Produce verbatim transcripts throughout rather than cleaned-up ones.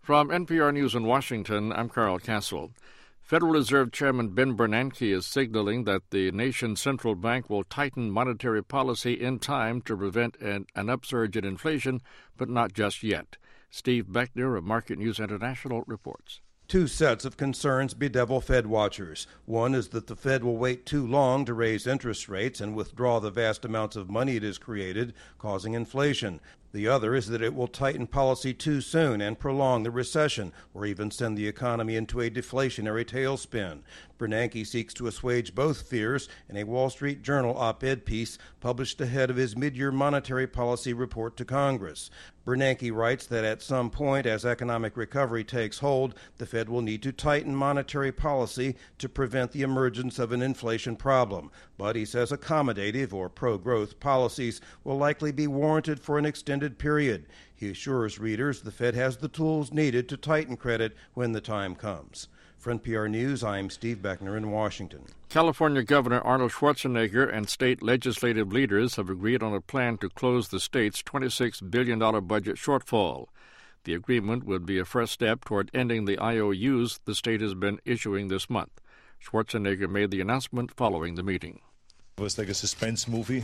From N P R News in Washington, I'm Carl Castle. Federal Reserve Chairman Ben Bernanke is signaling that the nation's central bank will tighten monetary policy in time to prevent an, an upsurge in inflation, but not just yet. Steve Beckner of Market News International reports. Two sets of concerns bedevil Fed watchers. One is that the Fed will wait too long to raise interest rates and withdraw the vast amounts of money it has created, causing inflation. The other is that it will tighten policy too soon and prolong the recession, or even send the economy into a deflationary tailspin. Bernanke seeks to assuage both fears in a Wall Street Journal op-ed piece published ahead of his mid-year monetary policy report to Congress. Bernanke writes that at some point, as economic recovery takes hold, the Fed will need to tighten monetary policy to prevent the emergence of an inflation problem. But he says accommodative or pro-growth policies will likely be warranted for an extended period. He assures readers the Fed has the tools needed to tighten credit when the time comes. For N P R News, I'm Steve Beckner in Washington. California Governor Arnold Schwarzenegger and state legislative leaders have agreed on a plan to close the state's twenty-six billion dollars budget shortfall. The agreement would be a first step toward ending the I O Us the state has been issuing this month. Schwarzenegger made the announcement following the meeting. It was like a suspense movie,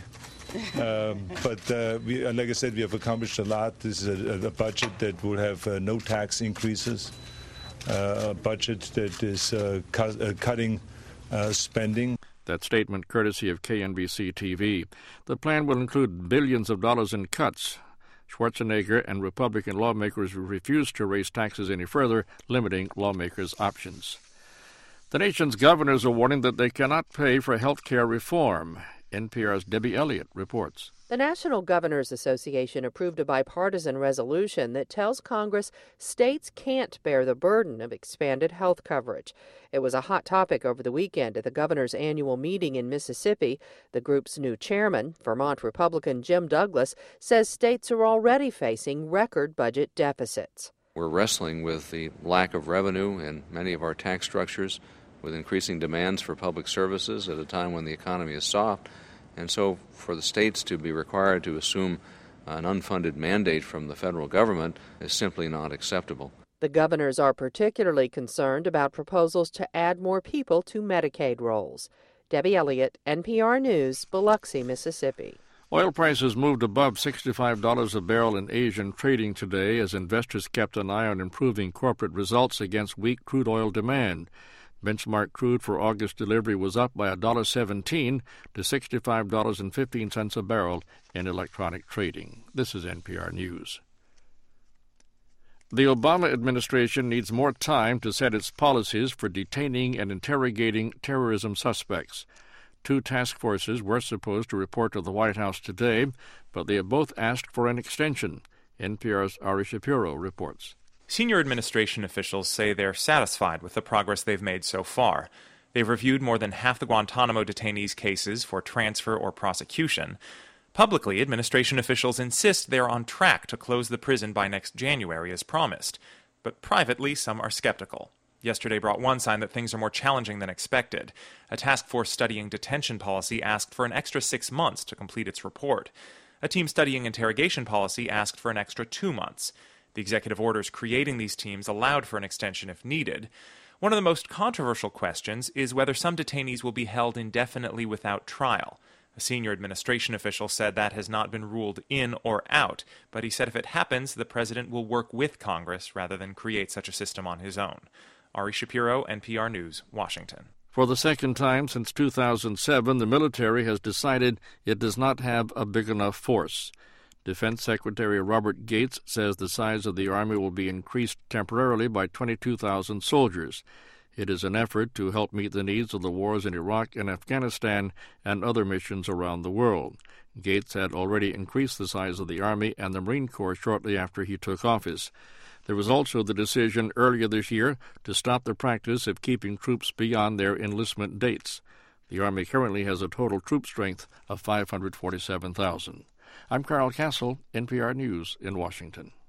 um, but uh, we, like I said, we have accomplished a lot. This is a, a budget that will have uh, no tax increases, uh, a budget that is uh, cu- uh, cutting uh, spending. That statement courtesy of K N B C T V. The plan will include billions of dollars in cuts. Schwarzenegger and Republican lawmakers refused to raise taxes any further, limiting lawmakers' options. The nation's governors are warning that they cannot pay for health care reform. N P R's Debbie Elliott reports. The National Governors Association approved a bipartisan resolution that tells Congress states can't bear the burden of expanded health coverage. It was a hot topic over the weekend at the governor's annual meeting in Mississippi. The group's new chairman, Vermont Republican Jim Douglas, says states are already facing record budget deficits. We're wrestling with the lack of revenue in many of our tax structures, with increasing demands for public services at a time when the economy is soft. And so for the states to be required to assume an unfunded mandate from the federal government is simply not acceptable. The governors are particularly concerned about proposals to add more people to Medicaid rolls. Debbie Elliott, N P R News, Biloxi, Mississippi. Oil prices moved above sixty-five dollars a barrel in Asian trading today as investors kept an eye on improving corporate results against weak crude oil demand. Benchmark crude for August delivery was up by one dollar and seventeen cents to sixty-five dollars and fifteen cents a barrel in electronic trading. This is N P R News. The Obama administration needs more time to set its policies for detaining and interrogating terrorism suspects. Two task forces were supposed to report to the White House today, but they have both asked for an extension. N P R's Ari Shapiro reports. Senior administration officials say they're satisfied with the progress they've made so far. They've reviewed more than half the Guantanamo detainees' cases for transfer or prosecution. Publicly, administration officials insist they're on track to close the prison by next January as promised. But privately, some are skeptical. Yesterday brought one sign that things are more challenging than expected. A task force studying detention policy asked for an extra six months to complete its report. A team studying interrogation policy asked for an extra two months. The executive orders creating these teams allowed for an extension if needed. One of the most controversial questions is whether some detainees will be held indefinitely without trial. A senior administration official said that has not been ruled in or out, but he said if it happens, the president will work with Congress rather than create such a system on his own. Ari Shapiro, N P R News, Washington. For the second time since two thousand seven, the military has decided it does not have a big enough force. Defense Secretary Robert Gates says the size of the Army will be increased temporarily by twenty-two thousand soldiers. It is an effort to help meet the needs of the wars in Iraq and Afghanistan and other missions around the world. Gates had already increased the size of the Army and the Marine Corps shortly after he took office. There was also the decision earlier this year to stop the practice of keeping troops beyond their enlistment dates. The Army currently has a total troop strength of five hundred forty-seven thousand. I'm Carl Castle, N P R News in Washington.